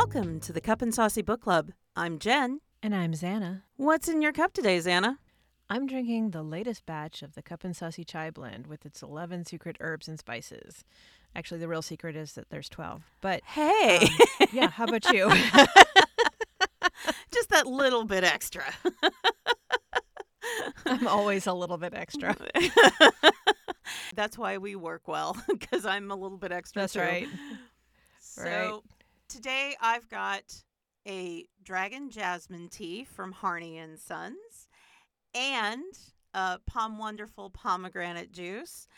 Welcome to the Cup and Saucy Book Club. I'm Jen. And I'm Xana. What's in your cup today, Xana? I'm drinking the latest batch of the Cup and Saucy Chai Blend with its 11 secret herbs and spices. Actually, the real secret is that there's 12. But hey, yeah, how about you? Just that little bit extra. I'm always a little bit extra. That's why we work well, because I'm a little bit extra. That's too. right. So today I've got a Dragon Jasmine tea from Harney and Sons, and Palm Wonderful pomegranate juice,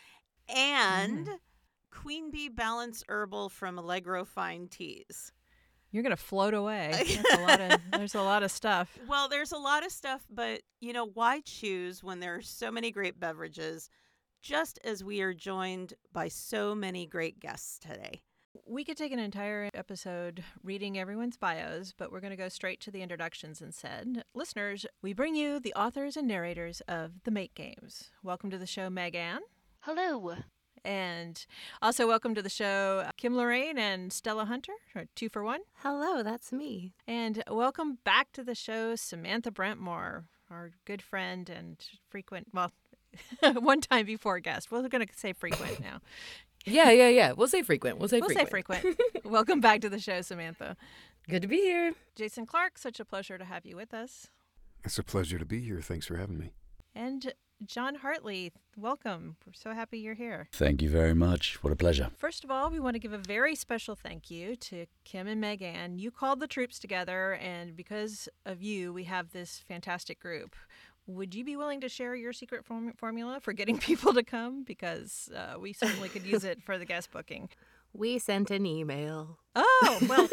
and Queen Bee Balanced Herbal from Allegro Fine Teas. You're going to float away. There's a lot of stuff. Well, there's a lot of stuff, but, why choose when there are so many great beverages, just as we are joined by so many great guests today? We could take an entire episode reading everyone's bios, but we're going to go straight to the introductions instead. Listeners, we bring you the authors and narrators of The Make Games. Welcome to the show, Meg Ann. Hello. And also welcome to the show, Kim Lorraine and Stella Hunter, or 2 for 1. Hello, that's me. And welcome back to the show, Samantha Brentmore, our good friend and frequent, well, one time before guest. We're going to say frequent now. Yeah. We'll say frequent. We'll say frequent. Welcome back to the show, Samantha. Good to be here. Jason Clark, such a pleasure to have you with us. It's a pleasure to be here. Thanks for having me. And John Hartley, welcome. We're so happy you're here. Thank you very much. What a pleasure. First of all, we want to give a very special thank you to Kim and Meg Ann. You called the troops together, and because of you, we have this fantastic group. Would you be willing to share your secret formula for getting people to come? Because we certainly could use it for the guest booking. We sent an email. Oh, well,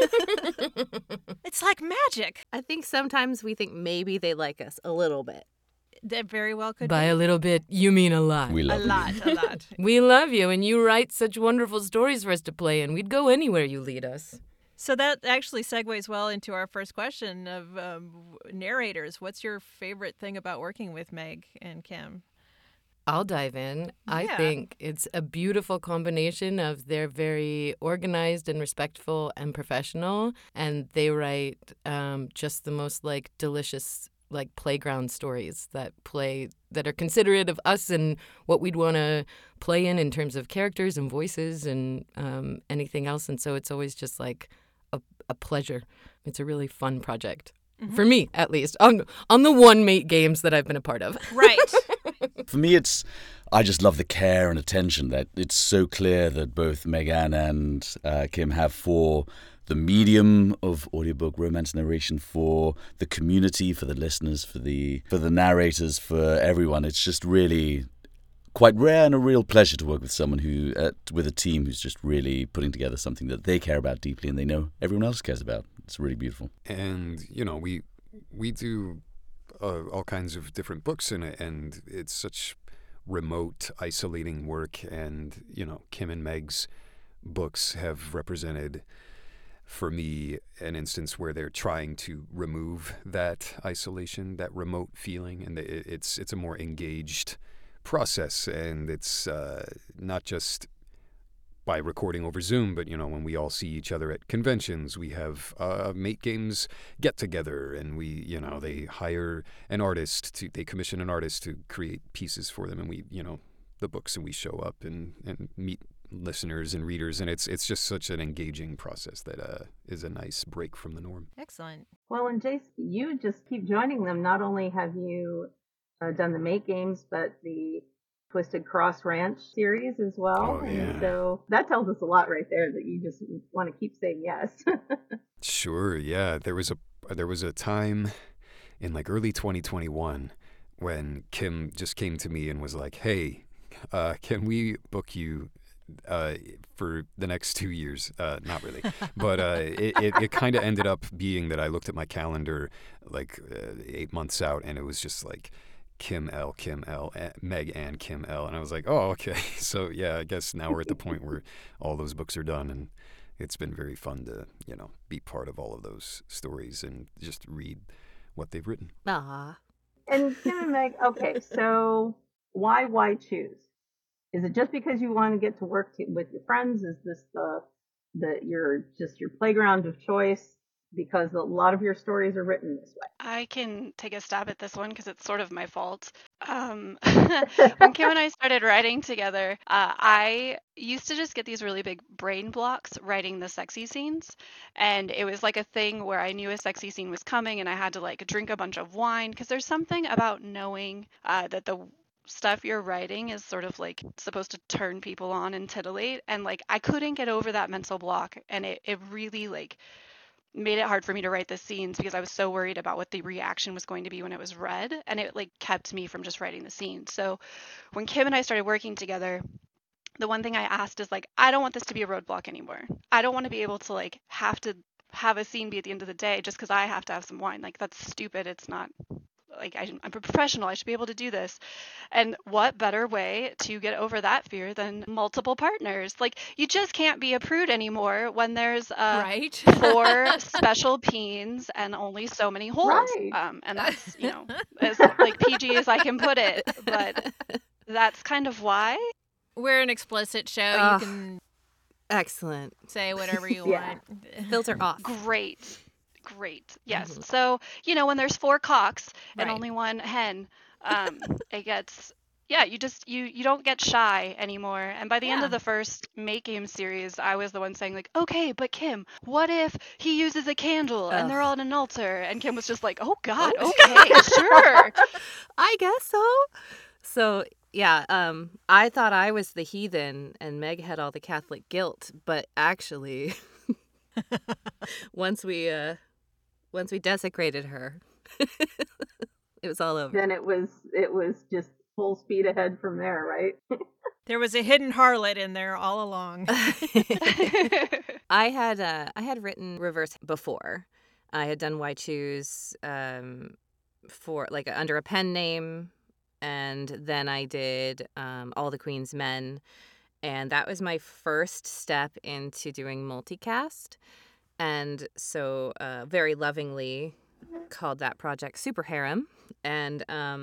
it's like magic. I think sometimes we think maybe they like us a little bit. That very well could By be. a little bit, you mean a lot. We love A you. lot. We love you, and you write such wonderful stories for us to play in. We'd go anywhere you lead us. So that actually segues well into our first question of narrators. What's your favorite thing about working with Meg and Kim? I'll dive in. I Yeah. think it's a beautiful combination of they're very organized and respectful and professional, and they write just the most delicious playground stories that are considerate of us and what we'd want to play in terms of characters and voices and anything else. And so it's always just a pleasure. It's a really fun project. Mm-hmm. For me, at least, on the one Make Games that I've been a part of. Right. For me, I just love the care and attention that it's so clear that both Meg Ann and Kim have for the medium of audiobook romance narration, for the community, for the listeners, for the narrators, for everyone. It's just really quite rare and a real pleasure to work with someone with a team who's just really putting together something that they care about deeply and they know everyone else cares about. It's really beautiful. And, we do all kinds of different books in it, and it's such remote, isolating work. And, Kim and Meg's books have represented, for me, an instance where they're trying to remove that isolation, that remote feeling, and it's a more engaged process. And it's not just by recording over Zoom, but when we all see each other at conventions, we have Make Games get together, and they hire an artist they commission an artist to create pieces for them, and we the books, and we show up and meet listeners and readers, and it's just such an engaging process that is a nice break from the norm. Excellent. Well, and Jace, you just keep joining them. Not only have you done the Make Games, but the Twisted Cross Ranch series as well. Oh, yeah. And so that tells us a lot right there, that you just want to keep saying yes. Sure, yeah. There was a time in early 2021 when Kim just came to me and was like, "Hey, can we book you for the next 2 years?" Not really, but it kind of ended up being that I looked at my calendar 8 months out, and it was just Kim L, Meg Ann, Kim L. And I was like, oh, okay. So, yeah, I guess now we're at the point where all those books are done. And it's been very fun to, be part of all of those stories and just read what they've written. Aw. And Kim and Meg, okay, so why choose? Is it just because you want to get to work with your friends? Is this your playground of choice? because a lot of your stories are written this way. I can take a stab at this one because it's sort of my fault. When Kim and I started writing together, I used to just get these really big brain blocks writing the sexy scenes. And it was like a thing where I knew a sexy scene was coming and I had to like drink a bunch of wine because there's something about knowing that the stuff you're writing is sort of like supposed to turn people on and titillate. And like I couldn't get over that mental block. And it really like made it hard for me to write the scenes because I was so worried about what the reaction was going to be when it was read, and it like kept me from just writing the scene. So when Kim and I started working together, the one thing I asked is like, I don't want this to be a roadblock anymore. I don't want to be able to like have to have a scene be at the end of the day just because I have to have some wine. Like that's stupid. It's not like I'm a professional. I should be able to do this. And what better way to get over that fear than multiple partners? Like you just can't be a prude anymore when there's Right. 4 special peens and only so many holes. Right. And that's, as like PG as I can put it, but that's kind of why. We're an explicit show. Ugh. You can Excellent. say whatever you Yeah. want. Filter off. Great. Yes. Mhm. So, when there's 4 cocks and Right. only 1 hen, it gets, you just, you don't get shy anymore. And by the end Yeah. of the first Make Game series, I was the one saying like, okay, but Kim, what if he uses a candle and they're Ugh. all on an altar? And Kim was just like, oh God, okay, sure. I guess so. So yeah, I thought I was the heathen and Meg had all the Catholic guilt, but actually, once we desecrated her, it was all over. Then it was just full speed ahead from there, right? There was a hidden harlot in there all along. I had written Reverse before. I had done Why Choose for like under a pen name, and then I did All the Queen's Men, and that was my first step into doing multicast, and so very lovingly called that project Super Harem, and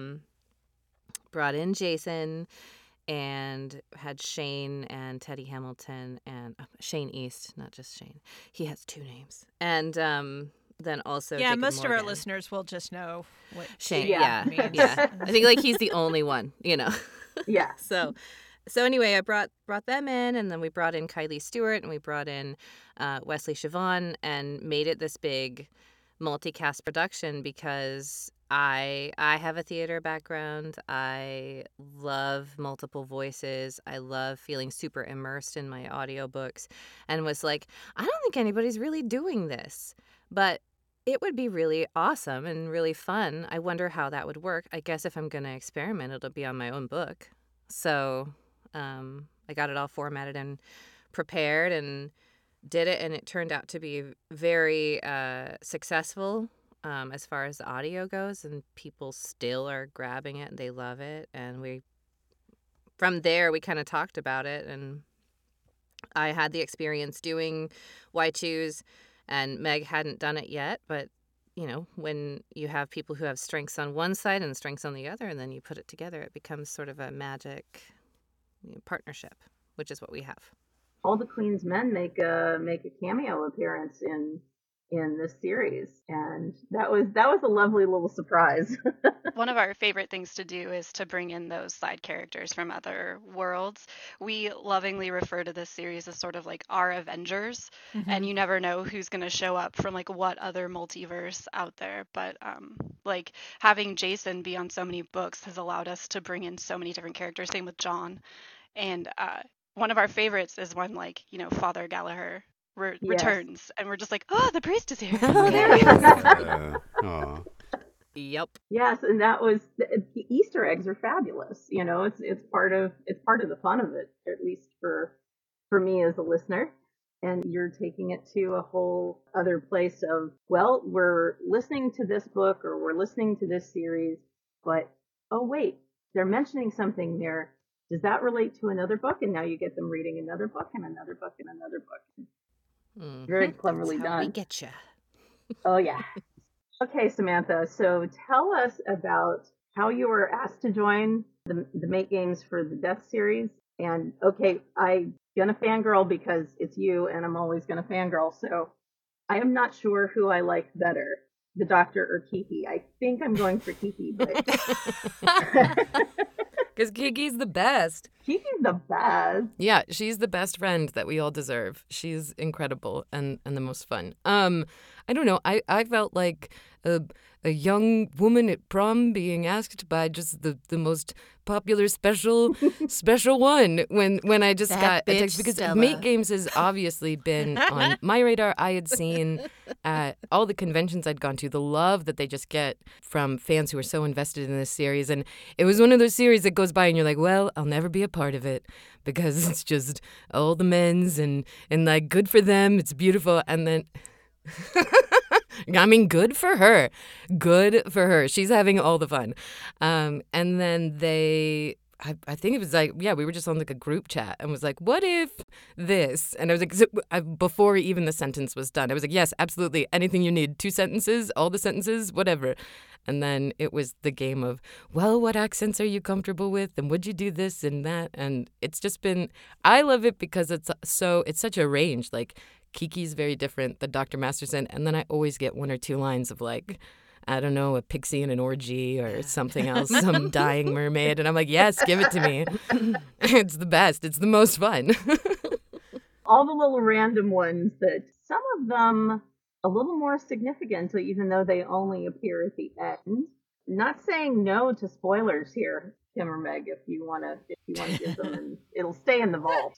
brought in Jason and had Shane and Teddy Hamilton and Shane East, not just Shane. He has 2 names. And then also Yeah, Jacob most of our Morgan. listeners will just know what Shane. Yeah. Yeah. means. Yeah. I think like he's the only one, Yeah. So anyway, I brought them in, and then we brought in Kylie Stewart, and we brought in Wesley Siobhan, and made it this big multicast production because I have a theater background. I love multiple voices. I love feeling super immersed in my audiobooks, and was like, I don't think anybody's really doing this, but it would be really awesome and really fun. I wonder how that would work. I guess if I'm going to experiment, it'll be on my own book. So I got it all formatted and prepared and did it, and it turned out to be very successful as far as the audio goes, and people still are grabbing it and they love it. And from there we kind of talked about it, and I had the experience doing Why Choose, and Meg hadn't done it yet, but when you have people who have strengths on one side and strengths on the other, and then you put it together, it becomes sort of a magic partnership, which is what we have. All the Queen's Men make a cameo appearance in this series, and that was a lovely little surprise. One of our favorite things to do is to bring in those side characters from other worlds. We lovingly refer to this series as sort of like our Avengers, and you never know who's going to show up from like what other multiverse out there. But like having Jason be on so many books has allowed us to bring in so many different characters. Same with John. And one of our favorites is when Father Gallagher returns, and we're just like, oh, the priest is here. Aw. Yep. Yes, and that was the Easter eggs are fabulous. It's part of the fun of it, at least for me as a listener. And you're taking it to a whole other place of, well, we're listening to this book or we're listening to this series, but oh wait, they're mentioning something there. Does that relate to another book? And now you get them reading another book and another book and another book. Very cleverly That's how done. we get you. Oh yeah. Okay, Samantha. So tell us about how you were asked to join the Make Games for the Death series. And okay, I'm gonna fangirl because it's you, and I'm always gonna fangirl. So I am not sure who I like better, the Doctor or Kiki. I think I'm going for Kiki, but Because Kiki's the best. Kiki's the best. Yeah, she's the best friend that we all deserve. She's incredible and the most fun. I don't know. I felt like a young woman at prom being asked by just the most popular special one when I just got a text, because Stella. Mate Games has obviously been on my radar. I had seen at all the conventions I'd gone to, the love that they just get from fans who are so invested in this series. And it was one of those series that goes by and you're like, well, I'll never be a part of it because it's just all the men's and like good for them. It's beautiful. And then I mean, good for her. Good for her. She's having all the fun. And then I think it was like, yeah, we were just on like a group chat and was like, what if this? And I was like, before even the sentence was done, I was like, yes, absolutely. Anything you need. 2 sentences, all the sentences, whatever. And then it was the game of, well, what accents are you comfortable with? And would you do this and that? And it's just been, I love it because it's such a range. Like, Kiki's very different than Dr. Masterson. And then I always get 1 or 2 lines of like, I don't know, a pixie in an orgy or something else, some dying mermaid. And I'm like, yes, give it to me. It's the best. It's the most fun. All the little random ones that some of them a little more significant, even though they only appear at the end. Not saying no to spoilers here, Kim or Meg, if you wanna give them, and it'll stay in the vault.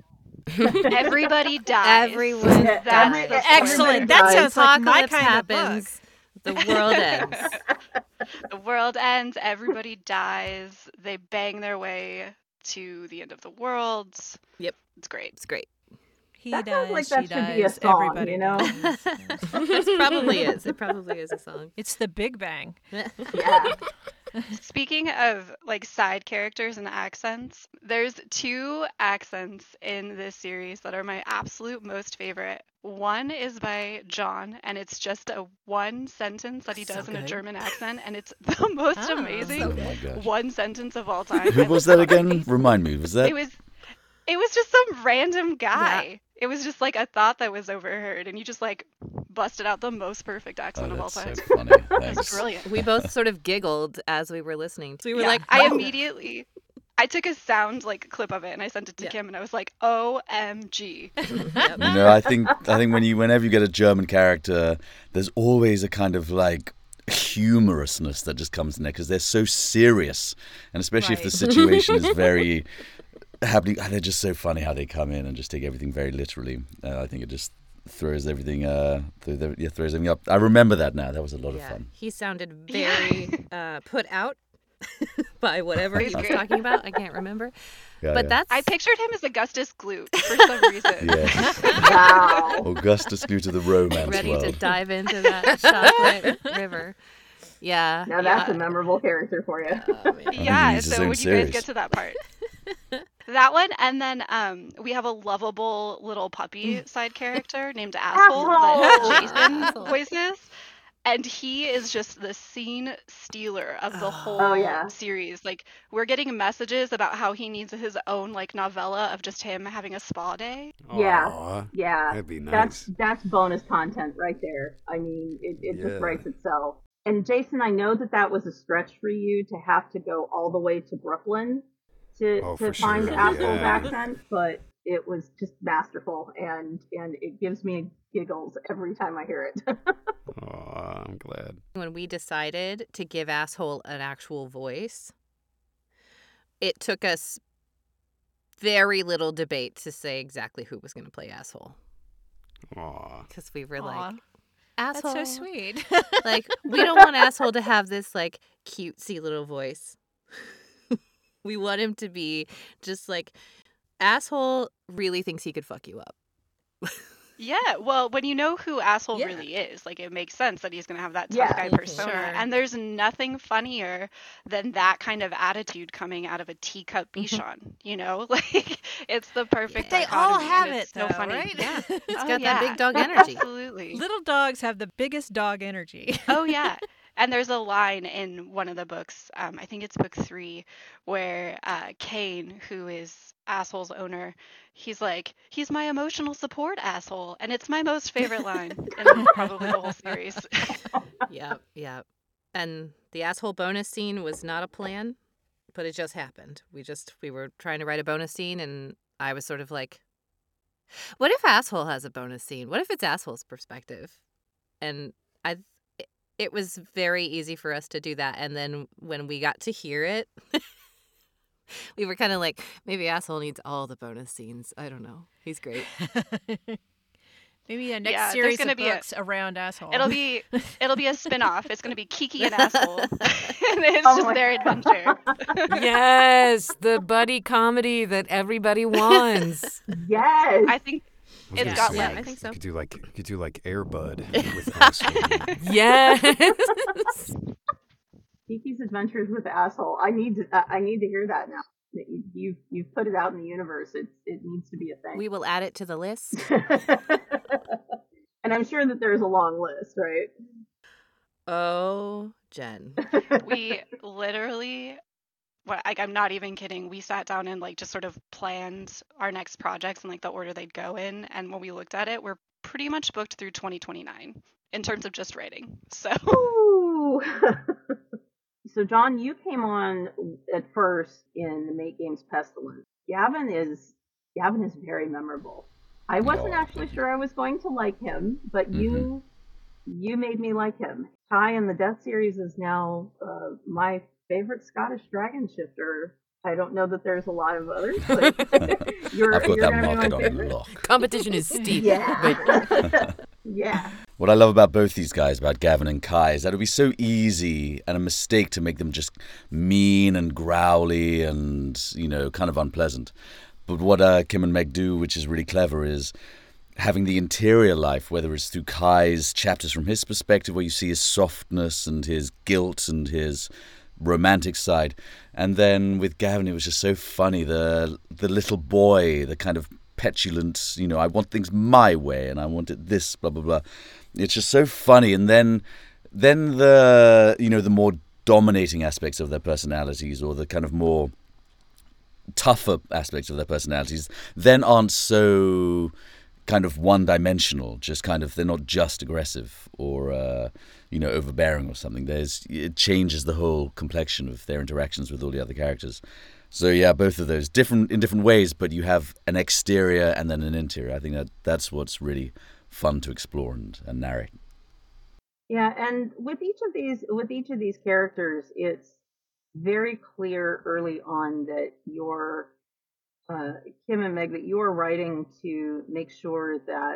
Everybody dies. Everyone That's dies. the Excellent. spoiler. That sounds like my Apocalypse kind happens. The world ends. The world ends. Everybody dies. They bang their way to the end of the world. Yep. It's great. It's great. He That dies, sounds like that she should be a dies, song, everybody you know? dies. It probably is. It probably is a song. It's the Big Bang. Yeah. Speaking of like side characters and accents, there's 2 accents in this series that are my absolute most favorite. One is by John, and it's just a 1 sentence that he does in a good. German accent, and it's the most amazing Oh my gosh. 1 sentence of all time. Who I was love that it. again? Remind me. Was that? It was just some random guy. It was just like a thought that was overheard, and you just like busted out the most perfect Oh, accent of all that's time. so funny. It's Thanks. brilliant. We both sort of giggled as we were listening. So we were Yeah, like, I "Oh." immediately, I took a sound like clip of it and I sent it to Yeah. Kim, and I was like, OMG. Yep. You know, I think whenever you get a German character, there's always a kind of like humorousness that just comes in there because they're so serious, and especially if the Right. situation is very happening, they're just so funny how they come in and just take everything very literally. I think it just throws everything, throws everything up. I remember that now. That was a lot of Yeah, fun. he sounded very put out by whatever he He's was great. talking about. I can't remember. Yeah, But yeah. that's I pictured him as Augustus Gloop for some reason. Yes. Wow. Augustus Gloop to the romance ready world. to dive into that chocolate river. Yeah. Now that's a memorable character for you. Oh, man. Yeah, needs his so own when you guys series. get to that part. That one, and then we have a lovable little puppy side character named Asshole that Jason Asshole. voices. And he is just the scene stealer of the whole Oh, yeah. series. Like, we're getting messages about how he needs his own, like, novella of just him having a spa day. Yeah. Aw, Yeah. that'd be nice. That's bonus content right there. I mean, it Yeah. just writes itself. And Jason, I know that was a stretch for you to have to go all the way to Brooklyn Oh, to for find sure, Asshole's yeah. accent, but it was just masterful, and it gives me giggles every time I hear it. Aw, I'm glad. When we decided to give Asshole an actual voice, it took us very little debate to say exactly who was going to play Asshole. Aw. Because we were Aw, like, that's Asshole. so sweet. Like, we don't want Asshole to have this, like, cutesy little voice. We want him to be just like, Asshole really thinks he could fuck you up. Yeah, well, when you know who Asshole Yeah. really is, like, it makes sense that he's going to have that tough Yeah. guy Mhm. persona. Sure. And there's nothing funnier than that kind of attitude coming out of a teacup Bichon, you know? Like, it's the perfect They all dichotomy, have and it, it's so though, funny. right? Yeah. It's Oh, got yeah. that big dog energy. Absolutely. Little dogs have the biggest dog energy. Oh, yeah. And there's a line in one of the books, I think it's book 3, where Kane, who is Asshole's owner, he's like, he's my emotional support asshole. And it's my most favorite line in probably the whole series. Yep. And the asshole bonus scene was not a plan, but it just happened. We were trying to write a bonus scene, and I was sort of like, what if asshole has a bonus scene? What if it's asshole's perspective? And it was very easy for us to do that. And then when we got to hear it, we were kind of like, maybe asshole needs all the bonus scenes. I don't know. He's great. Maybe a next Yeah, series there's gonna of be a- books around asshole. It'll be a spin-off. It's going to be Kiki and Asshole. And it's Oh just my their adventure. Yes, the buddy comedy that everybody wants. Yes. I think I was it's gonna got say, legs. I think so. You could do like Air Bud with asshole. Yes. Kiki's Adventures with Asshole. I need to hear that now. You've put it out in the universe. It needs to be a thing. We will add it to the list. And I'm sure that there's a long list, right? Oh, Jen. We literally, like, I'm not even kidding. We sat down and like just sort of planned our next projects and like the order they'd go in. And when we looked at it, we're pretty much booked through 2029 in terms of just writing. So Ooh. So, John, you came on at first in the Make Games Pestilence. Gavin is very memorable. I wasn't actually sure I was going to like him, but you made me like him. Kai in the Death series is now my favorite Scottish dragon shifter. I don't know that there's a lot of others, but you're I've got you're that gonna be my market on favorite. lock. Competition is steep. Yeah. Yeah. What I love about both these guys, about Gavin and Kai, is that it would be so easy and a mistake to make them just mean and growly and, kind of unpleasant. But what Kim and Meg do, which is really clever, is having the interior life, whether it's through Kai's chapters from his perspective, where you see his softness and his guilt and his romantic side. And then with Gavin, it was just so funny. The little boy, the kind of petulant, I want things my way and I want it this, blah, blah, blah. It's just so funny. And then the, the more dominating aspects of their personalities, or the kind of more tougher aspects of their personalities, then aren't so kind of one-dimensional, just kind of, they're not just aggressive or overbearing or something. It changes the whole complexion of their interactions with all the other characters. So yeah, both of those different in different ways, but you have an exterior and then an interior. I think that's what's really fun to explore and narrate. Yeah, and with each of these characters, it's very clear early on that you're Kim and Meg, that you are writing to make sure that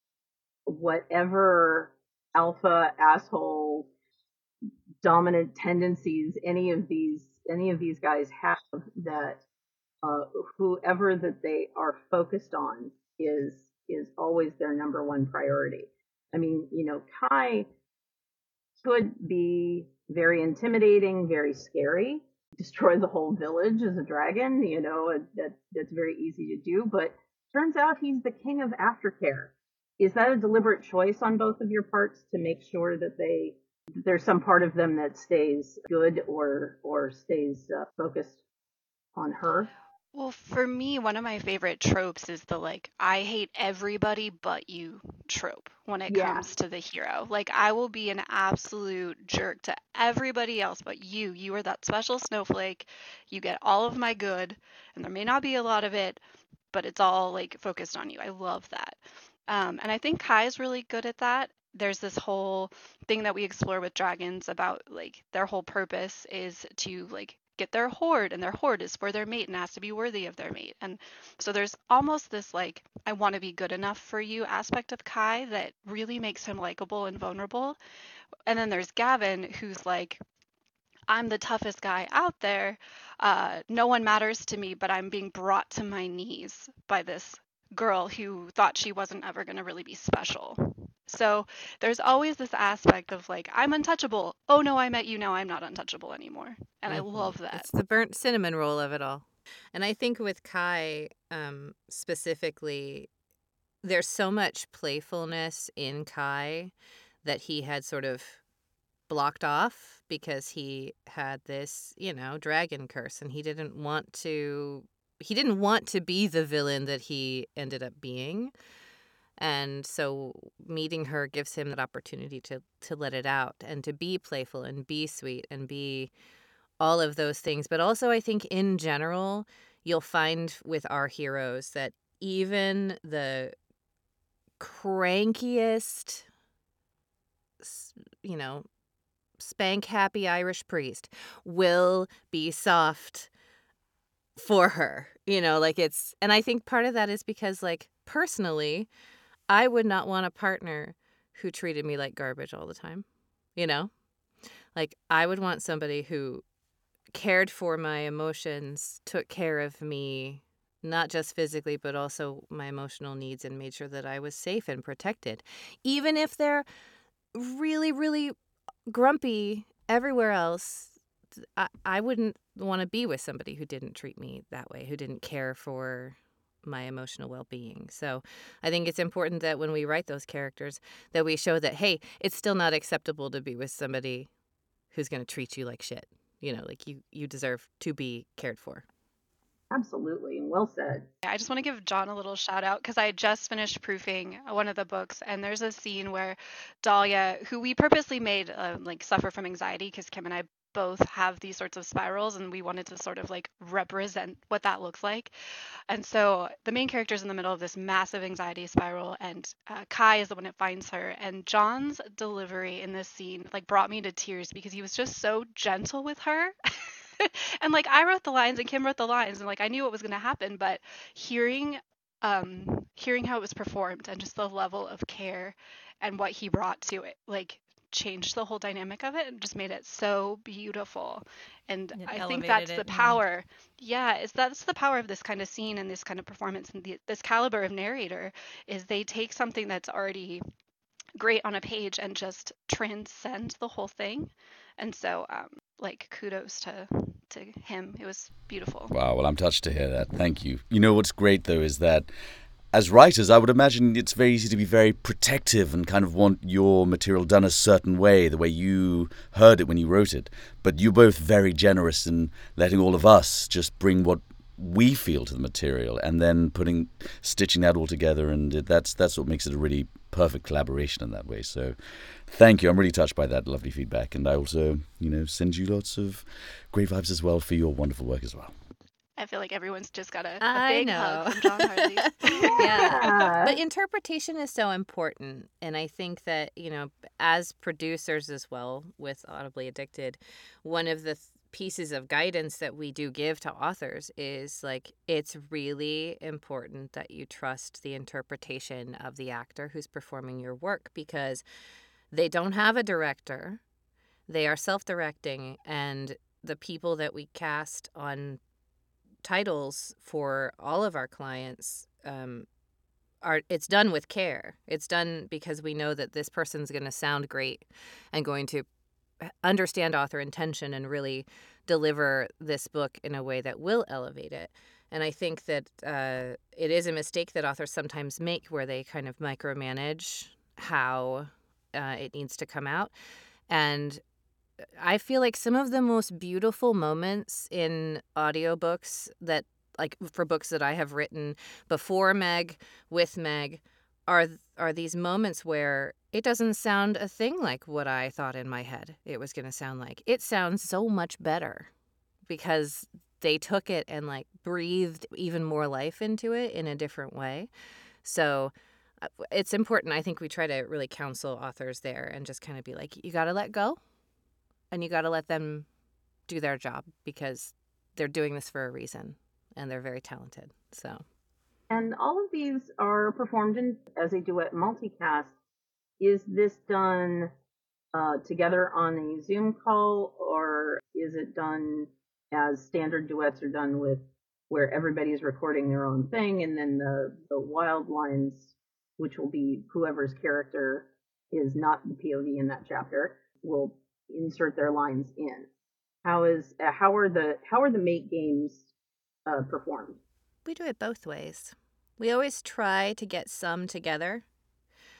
whatever alpha, asshole, dominant tendencies any of these guys have, that whoever that they are focused on is always their number one priority. I mean, Kai could be very intimidating, very scary, destroy the whole village as a dragon, that's very easy to do, but turns out he's the king of aftercare. Is that a deliberate choice on both of your parts to make sure that there's some part of them that stays good or stays focused on her? Well, for me, one of my favorite tropes is the like, I hate everybody but you trope when it comes to the hero. Like, I will be an absolute jerk to everybody else but you. You are that special snowflake. You get all of my good, and there may not be a lot of it, but it's all like focused on you. I love that. And I think Kai is really good at that. There's this whole thing that we explore with dragons about like their whole purpose is to like get their hoard, and their hoard is for their mate and has to be worthy of their mate. And so there's almost this like, I want to be good enough for you aspect of Kai that really makes him likable and vulnerable. And then there's Gavin, who's like, I'm the toughest guy out there. No one matters to me, but I'm being brought to my knees by this girl who thought she wasn't ever going to really be special. So there's always this aspect of like, I'm untouchable. Oh no, I met you. Now I'm not untouchable anymore. And I love that. It's the burnt cinnamon roll of it all. And I think with Kai specifically, there's so much playfulness in Kai that he had sort of blocked off because he had this, dragon curse, and he didn't want to be the villain that he ended up being. And so meeting her gives him that opportunity to let it out and to be playful and be sweet and be all of those things. But also, I think in general, you'll find with our heroes that even the crankiest, spank happy Irish priest will be soft for her, and I think part of that is because, personally, I would not want a partner who treated me like garbage all the time, I would want somebody who cared for my emotions, took care of me, not just physically, but also my emotional needs, and made sure that I was safe and protected. Even if they're really, really grumpy everywhere else, I wouldn't want to be with somebody who didn't treat me that way, who didn't care for my emotional well-being. So I think it's important that when we write those characters that we show that, hey, it's still not acceptable to be with somebody who's going to treat you like shit. You deserve to be cared for. Absolutely. Well said. I just want to give John a little shout out because I just finished proofing one of the books, and there's a scene where Dahlia, who we purposely made suffer from anxiety because Kim and I both have these sorts of spirals, and we wanted to sort of represent what that looks like. And so the main character is in the middle of this massive anxiety spiral, and Kai is the one that finds her. And John's delivery in this scene brought me to tears because he was just so gentle with her. And I wrote the lines and Kim wrote the lines, and I knew what was going to happen, but hearing how it was performed and just the level of care and what he brought to it changed the whole dynamic of it and just made it so beautiful. And I think that's the power. That's the power of this kind of scene and this kind of performance and this caliber of narrator, is they take something that's already great on a page and just transcend the whole thing. And so kudos to him. It was beautiful. Wow, well, I'm touched to hear that. Thank you. What's great, though, is that as writers, I would imagine it's very easy to be very protective and kind of want your material done a certain way, the way you heard it when you wrote it. But you're both very generous in letting all of us just bring what we feel to the material and then stitching that all together. And that's what makes it a really perfect collaboration in that way. So thank you. I'm really touched by that lovely feedback. And I also, send you lots of great vibes as well for your wonderful work as well. I feel like everyone's just got a big hug from John Harley. Yeah. But interpretation is so important. And I think that, as producers as well with Audibly Addicted, one of the pieces of guidance that we do give to authors is it's really important that you trust the interpretation of the actor who's performing your work, because they don't have a director. They are self-directing, and the people that we cast on titles for all of our clients it's done with care. It's done because we know that this person's going to sound great and going to understand author intention and really deliver this book in a way that will elevate it. And I think that it is a mistake that authors sometimes make, where they kind of micromanage how it needs to come out. And I feel like some of the most beautiful moments in audiobooks that, for books that I have written before Meg, with Meg, are these moments where it doesn't sound a thing like what I thought in my head it was going to sound like. It sounds so much better because they took it and breathed even more life into it in a different way. So it's important. I think we try to really counsel authors there and just kind of be you got to let go. And you got to let them do their job, because they're doing this for a reason and they're very talented. So, and all of these are performed as a duet multicast. Is this done together on a Zoom call, or is it done as standard duets are done with, where everybody's recording their own thing, and then the wild lines, which will be whoever's character is not the POV in that chapter, will insert their lines in? How are the mate games performed? We do it both ways. We always try to get some together,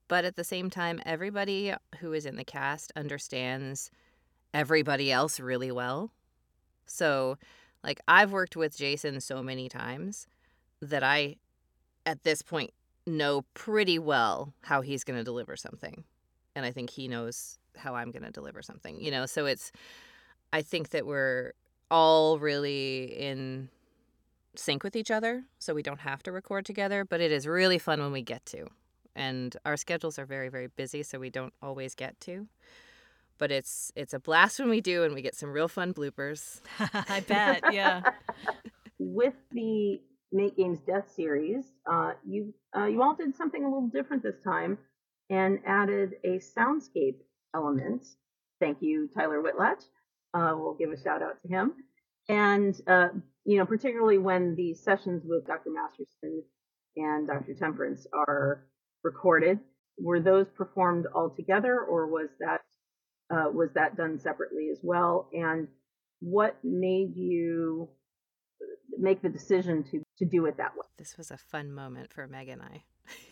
But at the same time, everybody who is in the cast understands everybody else really well. So, like, I've worked with Jason so many times that I, at this point, know pretty well how he's going to deliver something. And I think he knows how I'm going to deliver something, you know? So I think that we're all really in sync with each other, so we don't have to record together, but it is really fun when we get to. And our schedules are very, very busy, so we don't always get to. But it's a blast when we do, and we get some real fun bloopers. I bet, yeah. With the Make Games Death series, you all did something a little different this time and added a soundscape element. Thank you, Tyler Whitlatch. We'll give a shout out to him. And, particularly when the sessions with Dr. Masterson and Dr. Temperance are recorded, were those performed all together, or was that done separately as well? And what made you make the decision to do it that way? This was a fun moment for Meg and I.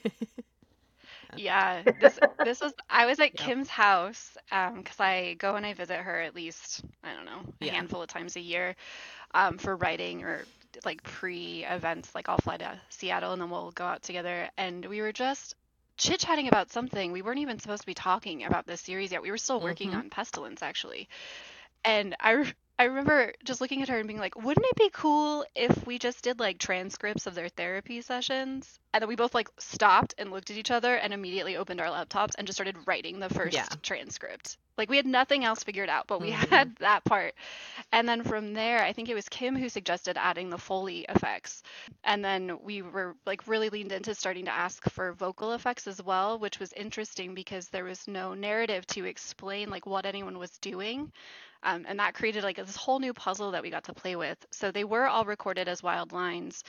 Yeah, this was I was at Kim's house because I go and I visit her at least, I don't know, a handful of times a year for writing or like pre-events. Like I'll fly to Seattle and then we'll go out together, and we were just chit-chatting about something. We weren't even supposed to be talking about this series yet. We were still working on Pestilence, actually. And I remember just looking at her and being like, wouldn't it be cool if we just did like transcripts of their therapy sessions? And then we both like stopped and looked at each other and immediately opened our laptops and just started writing the first transcript. Like we had nothing else figured out, but we had that part. And then from there, I think it was Kim who suggested adding the Foley effects. And then we were like really leaned into starting to ask for vocal effects as well, which was interesting because there was no narrative to explain like what anyone was doing. And that created like this whole new puzzle that we got to play with. So they were all recorded as wild lines.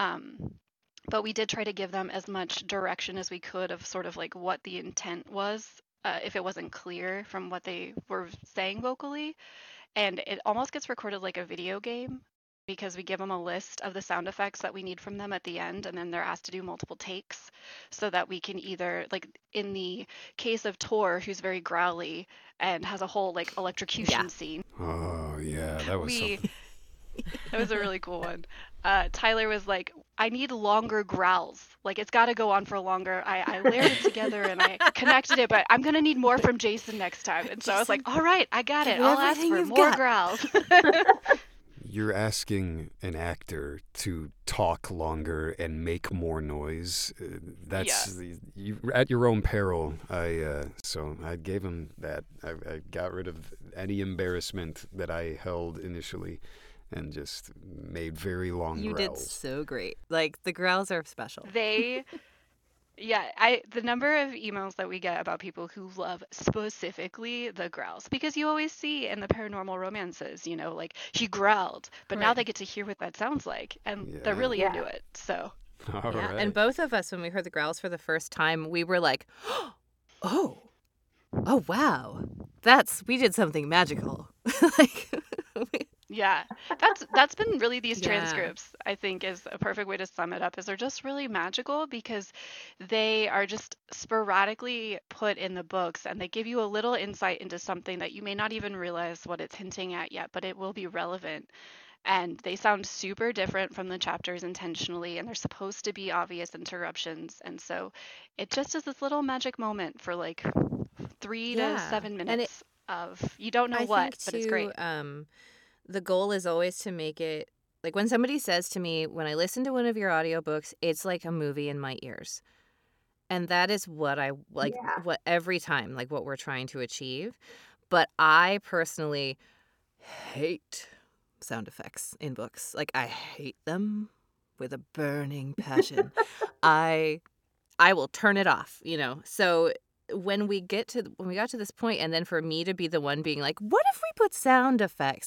But we did try to give them as much direction as we could of sort of like what the intent was, if it wasn't clear from what they were saying vocally. And it almost gets recorded like a video game because we give them a list of the sound effects that we need from them at the end, and then they're asked to do multiple takes so that we can either, like in the case of Tor, who's very growly and has a whole like electrocution scene. Oh yeah, that was something. That was a really cool one. Tyler was like, I need longer growls. Like, it's got to go on for longer. I layered it together and I connected it, but I'm going to need more from Jason next time. And so I was like, all right, I got it. I'll ask for more growls. You're asking an actor to talk longer and make more noise. That's you at your own peril. So I gave him that. I got rid of any embarrassment that I held initially, and just made very long growls. You did so great. Like the growls are special. The number of emails that we get about people who love specifically the growls, because you always see in the paranormal romances, like he growled, but now they get to hear what that sounds like, and they're really into it. So, All right. And both of us, when we heard the growls for the first time, we were like, oh wow, we did something magical. Yeah, that's been really these transcripts, I think, is a perfect way to sum it up, is they're just really magical because they are just sporadically put in the books and they give you a little insight into something that you may not even realize what it's hinting at yet, but it will be relevant. And they sound super different from the chapters intentionally, and they're supposed to be obvious interruptions. And so it just is this little magic moment for like 3 to 7 minutes of you don't know but it's great. The goal is always to make it, like when somebody says to me, when I listen to one of your audiobooks, it's like a movie in my ears. And that is what I like, what every time, like what we're trying to achieve. But I personally hate sound effects in books. Like I hate them with a burning passion. I will turn it off, So when we got to this point, and then for me to be the one being like, what if we put sound effects?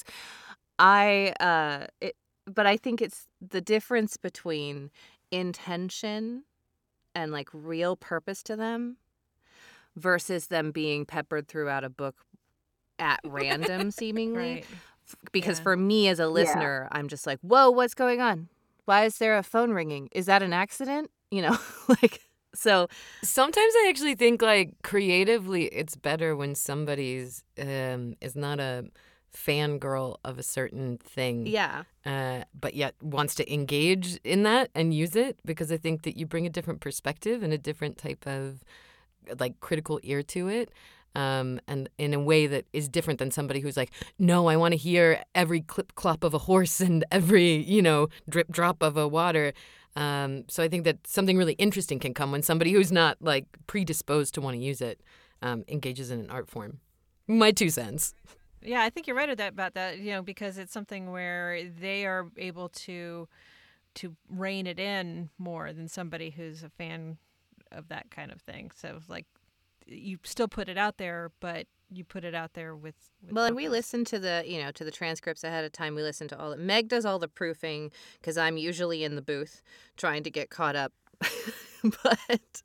But I think it's the difference between intention and like real purpose to them versus them being peppered throughout a book at random seemingly. Right. Because for me as a listener, I'm just like, whoa, what's going on? Why is there a phone ringing? Is that an accident? So sometimes I actually think like creatively it's better when somebody's is not a fangirl of a certain thing. yeah. But yet wants to engage in that and use it, because I think that you bring a different perspective and a different type of like critical ear to it. And in a way that is different than somebody who's like, no, I want to hear every clip clop of a horse and every, drip drop of a water. So I think that something really interesting can come when somebody who's not like predisposed to want to use it engages in an art form. My 2 cents. Yeah, I think you're right about that, because it's something where they are able to rein it in more than somebody who's a fan of that kind of thing. So like you still put it out there, but you put it out there with well, and we purpose. listen to the to the transcripts ahead of time. We listen to all it. Meg does all the proofing because I'm usually in the booth trying to get caught up. But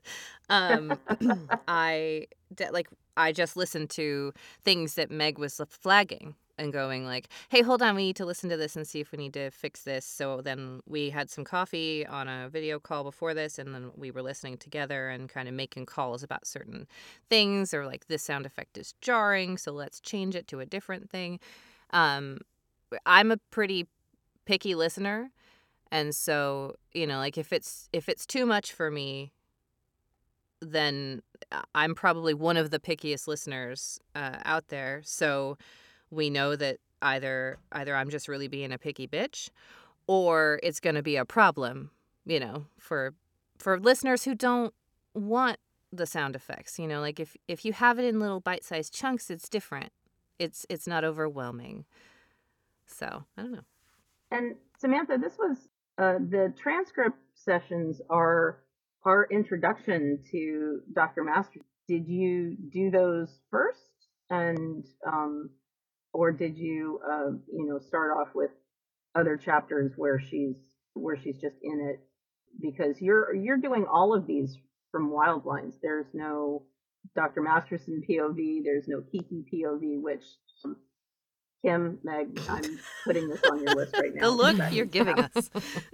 I just listened to things that Meg was flagging and going like, hey, hold on, we need to listen to this and see if we need to fix this. So then we had some coffee on a video call before this, and then we were listening together and kind of making calls about certain things, or like this sound effect is jarring, so let's change it to a different thing. I'm a pretty picky listener, and so like if it's too much for me, then I'm probably one of the pickiest listeners out there. So we know that either I'm just really being a picky bitch, or it's going to be a problem, for listeners who don't want the sound effects. Like if you have it in little bite-sized chunks, it's different. It's not overwhelming. So I don't know. And Samantha, this was the transcript sessions are our introduction to Dr. Masters. Did you do those first, and or did you start off with other chapters where she's just in it? Because you're doing all of these from Wildlines. There's no Dr. Masterson POV. There's no Kiki POV, which Kim, Meg, I'm putting this on your list right now. The look you're giving us.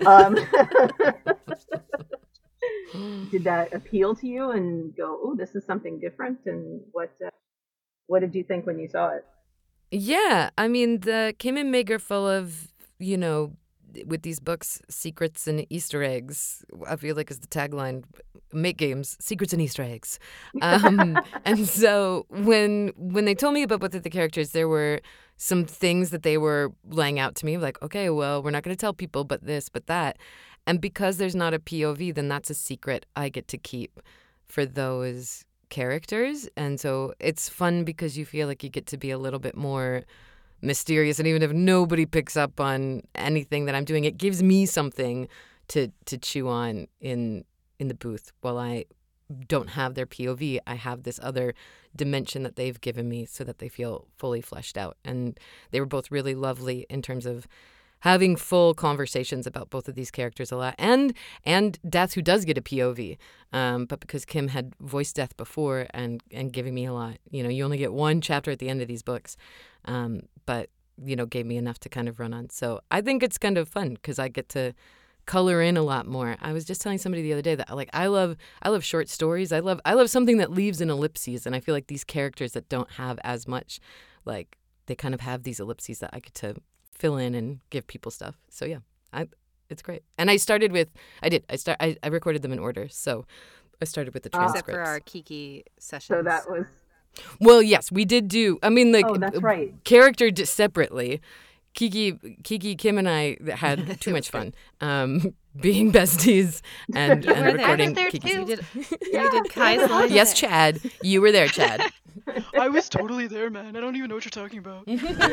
Did that appeal to you and go, oh, this is something different? And what did you think when you saw it? Yeah, I mean, the Kim and Meg are full of, with these books, secrets and Easter eggs. I feel like is the tagline, make games, secrets and Easter eggs. And so when they told me about both of the characters, there were some things that they were laying out to me, like, okay, well, we're not going to tell people, but this, but that. And because there's not a POV, then that's a secret I get to keep for those characters. And so it's fun because you feel like you get to be a little bit more mysterious. And even if nobody picks up on anything that I'm doing, it gives me something to chew on in the booth. While I don't have their POV, I have this other dimension that they've given me so that they feel fully fleshed out. And they were both really lovely in terms of having full conversations about both of these characters a lot, and Death, who does get a POV, but because Kim had voiced Death before and giving me a lot, you only get one chapter at the end of these books, but gave me enough to kind of run on. So I think it's kind of fun because I get to color in a lot more. I was just telling somebody the other day that I love short stories. I love something that leaves an ellipses, and I feel like these characters that don't have as much, like they kind of have these ellipses that I get to fill in and give people stuff. So yeah, it's great. And I started with I recorded them in order. So I started with the transcripts. Except for our Kiki sessions. So that was. Well, yes, we did do. I mean, like, oh, that's right. Character separately. Kiki, Kim, and I had too much fun being besties and recording Kiki's. You did Kai's line. Yes, Chad, you were there, Chad. I was totally there, man. I don't even know what you're talking about.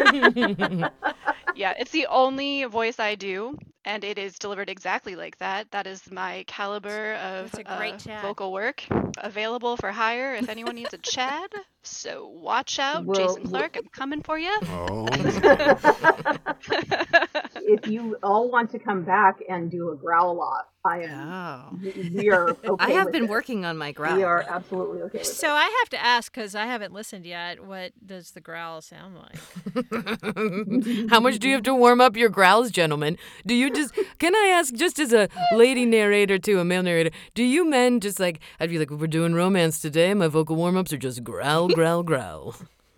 Yeah, it's the only voice I do, and it is delivered exactly like that. That is my caliber of That's a great Chad. vocal work. Available for hire if anyone needs a Chad. So watch out, Well, Jason Clark. I'm coming for you. Oh, If you all want to come back and do a growl off, we are okay. I have with been it. working on my growl. We are absolutely okay with So I have to ask, because I haven't listened yet, what does the growl sound like? How much do you have to warm up your growls, gentlemen? Do you can I ask, just as a lady narrator to a male narrator, do you men just like, I'd be like, we're doing romance today, my vocal warm-ups are just growl, growl, growl.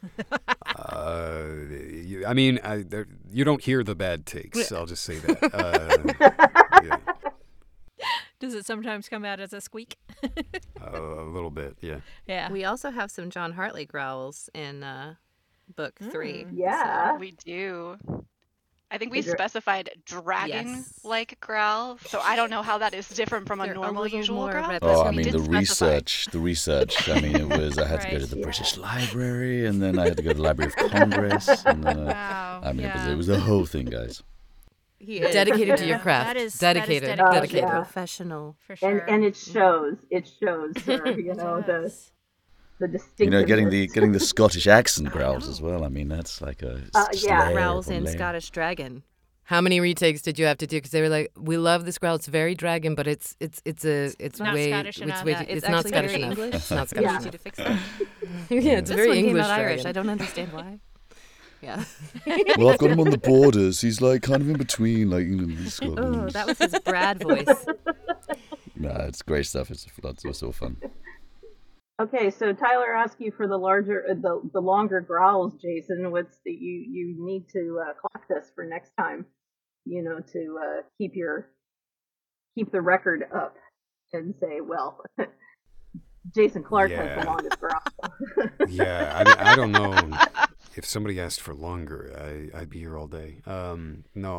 You don't hear the bad takes. I'll just say that. Yeah. Does it sometimes come out as a squeak? A little bit, yeah. Yeah. We also have some John Hartley growls in book 3. Yeah. We do. I think we Is there- specified dragon-like growl, so I don't know how that is different from a They're a normal little usual more growl. red- Oh, That's I what we mean, did specify. the research. I mean, it was, I had to go to the Right. British Library, and then I had to go to the Library of Congress, and then, Wow. I mean, yeah. it was a whole thing, guys. He is Dedicated to your That craft. is dedicated. dedicated. Dedicated. Yeah. professional. For sure. And it shows. It shows her, you It know, does. the You distinctiveness. know, getting the Scottish accent growls as well. I mean, that's like a yeah. layer Growls upon in layer. Scottish Dragon. How many retakes did you have to do? Because they were like, we love this growl. It's very dragon, but it's not way Scottish enough. way Yeah, it's it's not actually Scottish very enough. English. It's not We Scottish Yeah. need you enough. to fix that. Yeah, it's This very one came English out Irish. dragon. I don't understand why. Yeah. Well, I've got him on the borders. He's like kind of in between, like England and Scotland. Oh, that was his Brad voice. Nah, it's great stuff. It's so fun. Okay, so Tyler asked you for the longer growls, Jason. What's the you need to clock this for next time? You know, to keep the record up and say, well, Jason Clark has Yeah. the longest growl. Yeah, I mean, I don't know if somebody asked for longer, I'd be here all day. No,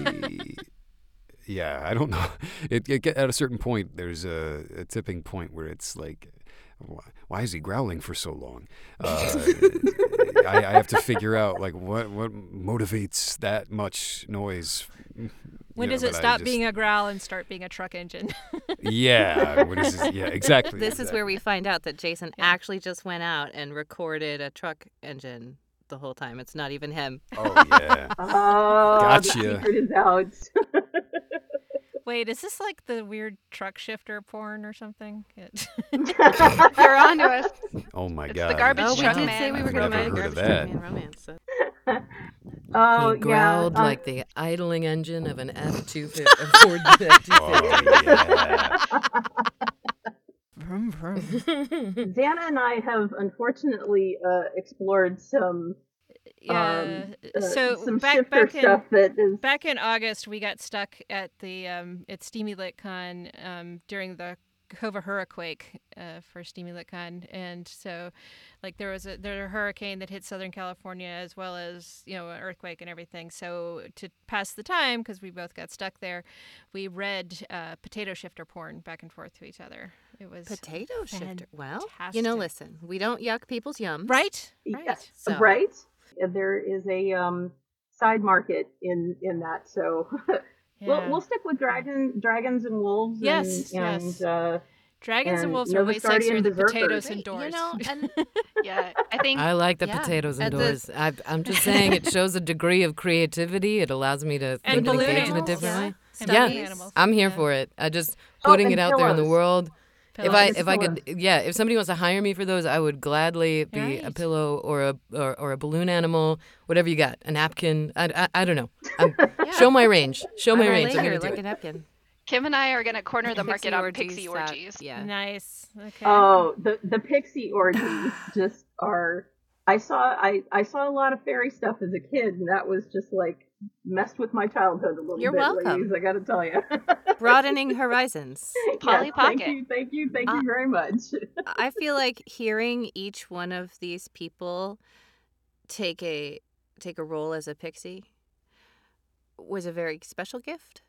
yeah, I don't know. At a certain point, there's a tipping point where it's like, why is he growling for so long? I have to figure out like what motivates that much noise. When You know, does it but I stop just- being a growl and start being a truck engine? Yeah, what is this? Yeah, exactly. This is where we exactly. find out that Jason Yeah. actually just went out and recorded a truck engine the whole time. It's not even him. Oh yeah. Oh, Gotcha. the secret is out. Wait, is this like the weird truck shifter porn or something? You're onto us. Oh my It's god. the garbage Oh, we truck did man. say we I've were going to never make heard of Garbage Truck that. Man romance. So. Oh, He growled yeah. like the idling engine of an F-250. Ford F-250. Oh, yeah. Vroom, vroom. Xana and I have unfortunately explored some Yeah. So some back shifter back in stuff that is back in August, we got stuck at the at Steamy Lit Con during the Hova Hurricane for Steamy Lit Con, and so like there was a hurricane that hit Southern California as well as an earthquake and everything. So to pass the time, because we both got stuck there, we read potato shifter porn back and forth to each other. It was Potato shifter. Well, fantastic. listen, we don't yuck people's yums. right. yeah, So- right. There is a side market in that, so Yeah. we'll stick with dragons and wolves. Yes, and yes. Dragons and and wolves are way Novastardian sexier than berserkers. potatoes Right, indoors. and Yeah, I think I like the Yeah. potatoes And the- indoors. I'm just saying it shows a degree of creativity. It allows me to And think and balloon engage in a animals, different yeah. way. And Yeah. balloon animals. I'm here Yeah. for it. I just Oh, putting and it out there in the pillows. world. Pillows. If I could, if somebody wants to hire me for those, I would gladly be a Right. pillow or a balloon animal, whatever you got, a napkin. I don't know. Show my range. Show my I'm a range. I'm layer, gonna do like it. a napkin. Kim and I are going to corner the market on orgies, pixie that- orgies. yeah. Nice. Okay. Oh, the pixie orgies just are. I saw a lot of fairy stuff as a kid, and that was just like messed with my childhood a little You're bit. welcome. Ladies, I got to tell you. Broadening horizons. Polly Pocket. Thank you very much. I feel like hearing each one of these people take a role as a pixie was a very special gift.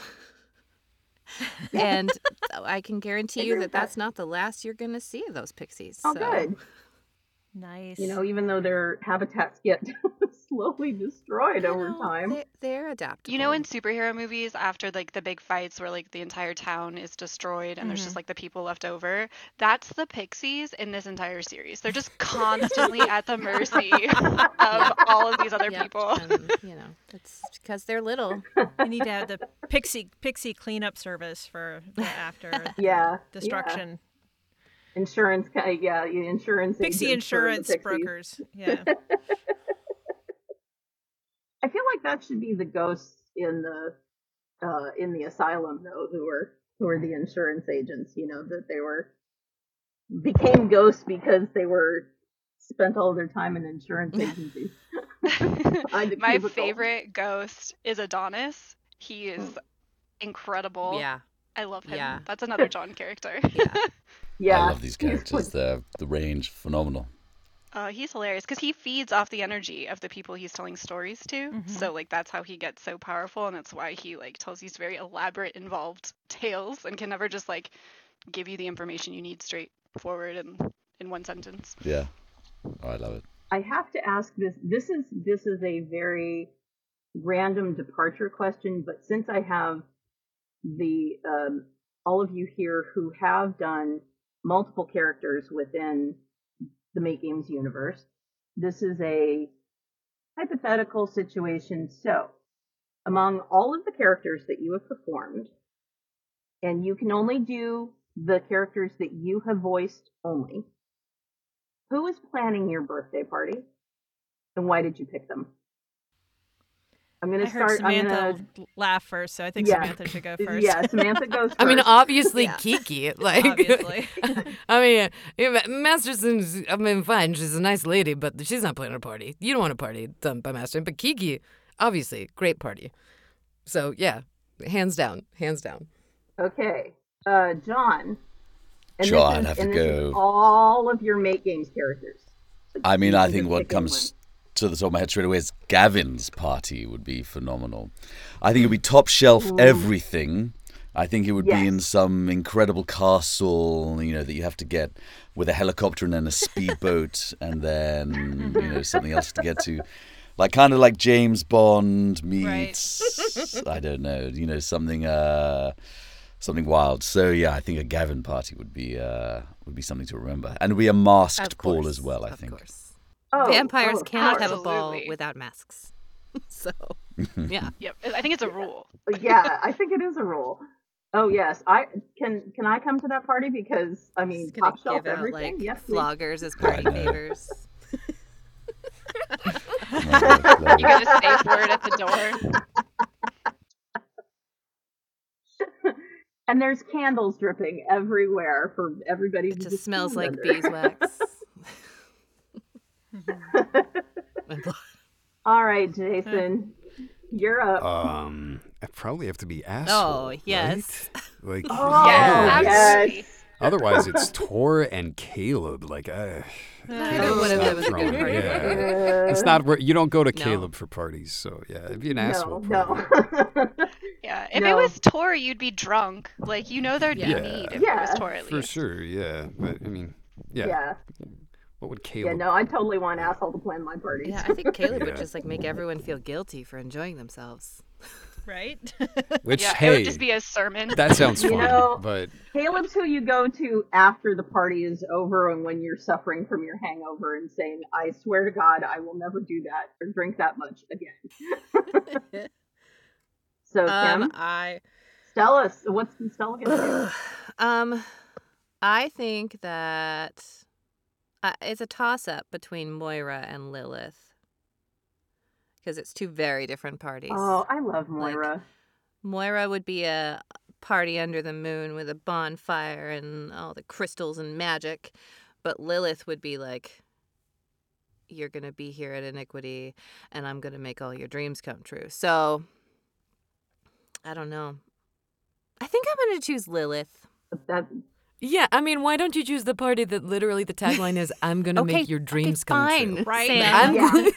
And I can guarantee you that that's not the last you're going to see of those pixies. Oh, so. good. Nice. Even though their habitats get slowly destroyed You over know, time. They're adaptable. You know, in superhero movies, after like the big fights where like the entire town is destroyed and there's just like the people left over, that's the pixies in this entire series. They're just constantly at the mercy of all of these other Yep, people. and, it's because they're little. You need to have the pixie cleanup service for the after Yeah. destruction. Insurance, insurance. Pixie agents for the insurance pixies. brokers. Yeah. I feel like that should be the ghosts in the in the asylum though, who were the insurance agents. You know, that they became ghosts because they were spent all their time in insurance agencies. My favorite ghost is Adonis. He is incredible. Yeah. I love him. Yeah. That's another John character. Yeah. I love these characters. The range, phenomenal. He's hilarious because he feeds off the energy of the people he's telling stories to. So like that's how he gets so powerful, and that's why he like tells these very elaborate, involved tales and can never just like give you the information you need straight forward and in one sentence. Yeah. Oh, I love it. I have to ask this. This is a very random departure question, but since I have the all of you here who have done multiple characters within the Make Games universe, this is a hypothetical situation. So, among all of the characters that you have performed, and you can only do the characters that you have voiced only, who is planning your birthday party, and why did you pick them? I'm going to start. Samantha laugh first, so I think Samantha should go first. Yeah, Samantha goes first. I mean, obviously Kiki. Like, obviously. I mean, Masterson's. I mean, fine. She's a nice lady, but she's not planning a party. You don't want a party done by Masterson, but Kiki, obviously, great party. So yeah, hands down. Okay, John. And Sure, this I'd is- have to and this go. is all of your Make Games characters. I mean, You I can think just what pick comes to the top of my head straight away is Gavin's party would be phenomenal. I think it would be top shelf everything. I think it would be in some incredible castle, you know, that you have to get with a helicopter and then a speedboat and then, you know, something else to get to. Like kind of like James Bond meets, I don't know, you know, something wild. So yeah, I think a Gavin party would be something to remember, and it would be a masked ball as well. I think. Of course. Oh, Vampires of cannot course. have a ball Absolutely. without masks. So, yeah. Yep, I think it's a rule. Yeah, I think it is a rule. Oh yes, I can I come to that party because I mean Just gonna top shelf give out everything. like Yes, please. floggers as party favors. You get a safe word at the door. And there's candles dripping everywhere for everybody. It to just smells stand like under. beeswax. All right, Jason, you're up. I probably have to be asshole. Oh, yes. Right? Like, Oh, Yes, yes. absolutely. otherwise it's Tor and Caleb. Like, Either Caleb's one of not them is a good throwing- party. yeah. It's not where you don't go to No. Caleb for parties. So yeah, it'd be an asshole. No, party. no. Yeah, if it No. was Tor, you'd be drunk. Like, you know there'd be Yeah. need if it Yeah. was Tor at For least. sure. Yeah, but I mean, yeah. Yeah, What would yeah, Caleb? no, I totally want asshole to plan my parties. Yeah, I think Caleb would Yeah. just like make everyone feel guilty for enjoying themselves. Right? Which Yeah, it hey, would just be a sermon. that sounds You fun. know- But Caleb's who you go to after the party is over and when you're suffering from your hangover and saying, I swear to God, I will never do that or drink that much again. So, Kim, Stella, what's Stella going to do? I think that it's a toss-up between Moira and Lilith because it's two very different parties. Oh, I love Moira. Moira would be a party under the moon with a bonfire and all the crystals and magic, but Lilith would be like, you're going to be here at Iniquity and I'm going to make all your dreams come true. So, I don't know. I think I'm going to choose Lilith. That, Yeah, I mean, why don't you choose the party that literally the tagline is "I'm gonna make your dreams come fine, true"? Right, Sam.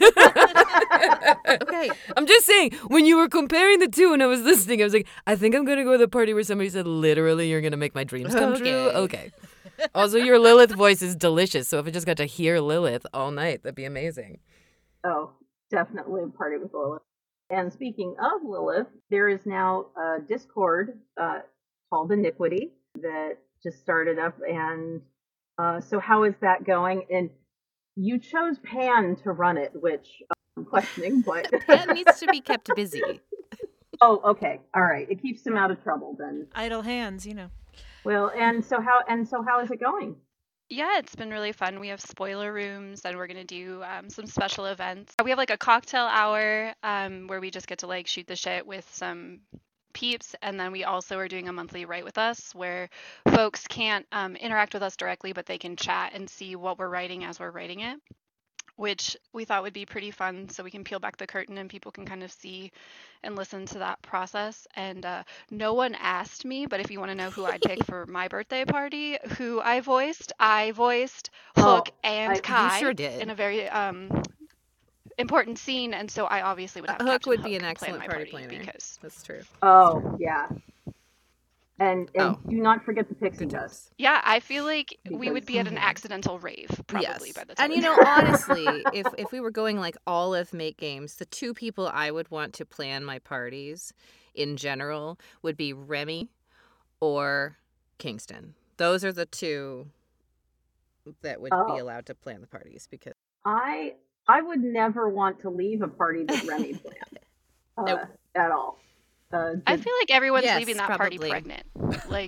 I'm, Okay. I'm just saying, when you were comparing the two and I was listening, I was like, I think I'm gonna go to the party where somebody said, "Literally, you're gonna make my dreams come true." Okay. Also, your Lilith voice is delicious, so if I just got to hear Lilith all night, that'd be amazing. oh, definitely a party with Lilith. And speaking of Lilith, there is now a Discord called Iniquity that just started up. And so how is that going? And you chose Pan to run it, which I'm questioning, but... Pan needs to be kept busy. Oh, okay. All right. It keeps him out of trouble then. Idle hands, you know. Well, and so how is it going? Yeah, it's been really fun. We have spoiler rooms, and we're gonna do some special events. We have like a cocktail hour where we just get to like shoot the shit with some Peeps. And then we also are doing a monthly Write With Us where folks can't interact with us directly, but they can chat and see what we're writing as we're writing it, which we thought would be pretty fun, so we can peel back the curtain and people can kind of see and listen to that process. And no one asked me, but if you want to know who I'd pick for my birthday party, who I voiced Hook and Kai sure did. in a very important scene, and so I obviously would have Hook Captain would be Hook an play excellent my party planner. because That's true. Oh, yeah. And do not forget the pixie dust. yeah, I feel like we Because- would be at an accidental rave probably by the time. And you know, honestly, if we were going like all of Make Games, the two people I would want to plan my parties in general would be Remy or Kingston. Those are the two that would be allowed to plan the parties because I would never want to leave a party that Remy planned at all. I feel like everyone's Yes, leaving that party probably. pregnant. Like,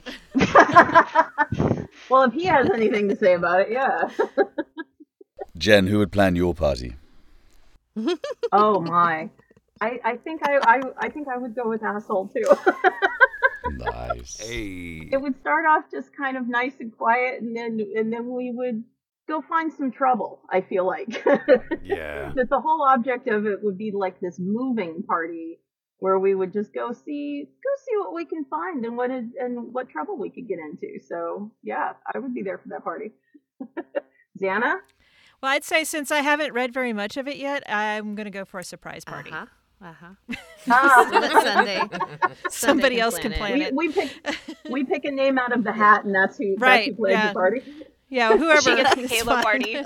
Well, if he has anything to say about it, yeah. Jen, who would plan your party? Oh my. I think I would go with asshole too. Nice. Hey. It would start off just kind of nice and quiet, and then we would go find some trouble. I feel like Yeah. that the whole object of it would be like this moving party where we would just go see what we can find and what trouble we could get into. So yeah, I would be there for that party. Xana? Well, I'd say since I haven't read very much of it yet, I'm going to go for a surprise party. That's Sunday. Somebody else can plan it. We pick a name out of the hat, and that's who plans the party. Yeah, whoever. she gets the is Caleb fine. party.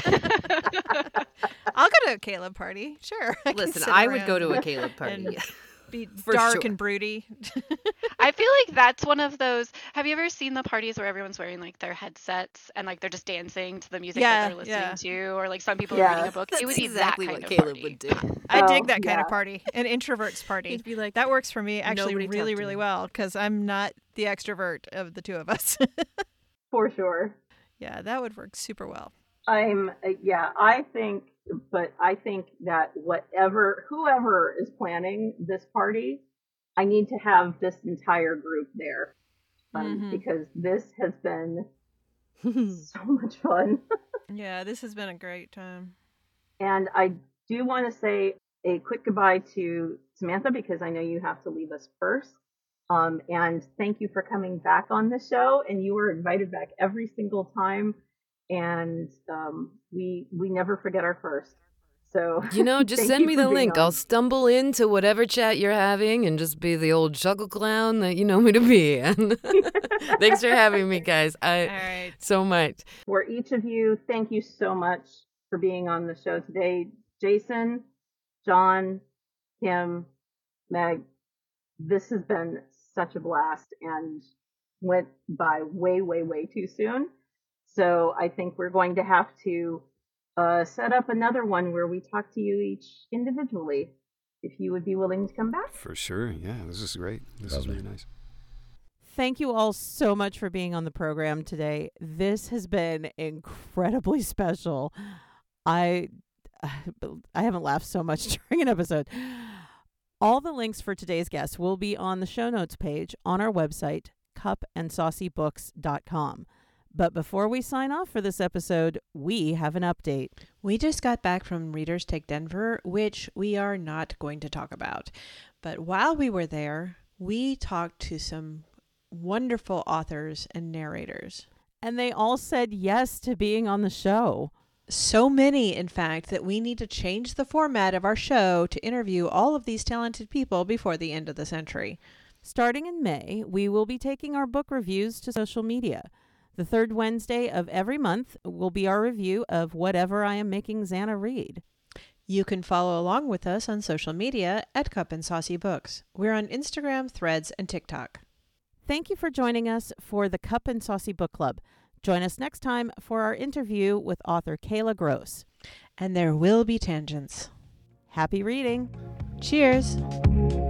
I'll go to a Caleb party. Sure. Listen, I would go to a Caleb party. and be For dark sure. and broody. I feel like that's one of those. Have you ever seen the parties where everyone's wearing like their headsets and like they're just dancing to the music that they're listening to, or like some people are reading a book? That's It would be exactly that kind what of Caleb party. would do. I dig that kind of party. An introvert's party. He'd be like, that works for me actually "Nobody really, talk to really me." well because I'm not the extrovert of the two of us. For sure. Yeah, that would work super well. I think that whoever is planning this party, I need to have this entire group there because this has been so much fun. Yeah, this has been a great time. And I do want to say a quick goodbye to Samantha because I know you have to leave us first. And thank you for coming back on the show. And you were invited back every single time. And we never forget our first. So You know, just thank send you me for the being link. on. I'll stumble into whatever chat you're having and just be the old chuckle clown that you know me to be. And thanks for having me, guys. All right. So much. For each of you, thank you so much for being on the show today. Jason, John, Kim, Meg, this has been such a blast and went by way, way, way too soon. So I think we're going to have to set up another one where we talk to you each individually, if you would be willing to come back. For sure. Yeah, this is great. This is really nice. Thank you all so much for being on the program today. This has been incredibly special. I haven't laughed so much during an episode. All the links for today's guests will be on the show notes page on our website, cupandsaucybooks.com. But before we sign off for this episode, we have an update. We just got back from Readers Take Denver, which we are not going to talk about. But while we were there, we talked to some wonderful authors and narrators. And they all said yes to being on the show. So many, in fact, that we need to change the format of our show to interview all of these talented people before the end of the century. Starting in May, we will be taking our book reviews to social media. The third Wednesday of every month will be our review of whatever I am making Xana read. You can follow along with us on social media at Cup and Saucy Books. We're on Instagram, Threads, and TikTok. Thank you for joining us for the Cup and Saucy Book Club. Join us next time for our interview with author Kayla Gross. And there will be tangents. Happy reading! Cheers!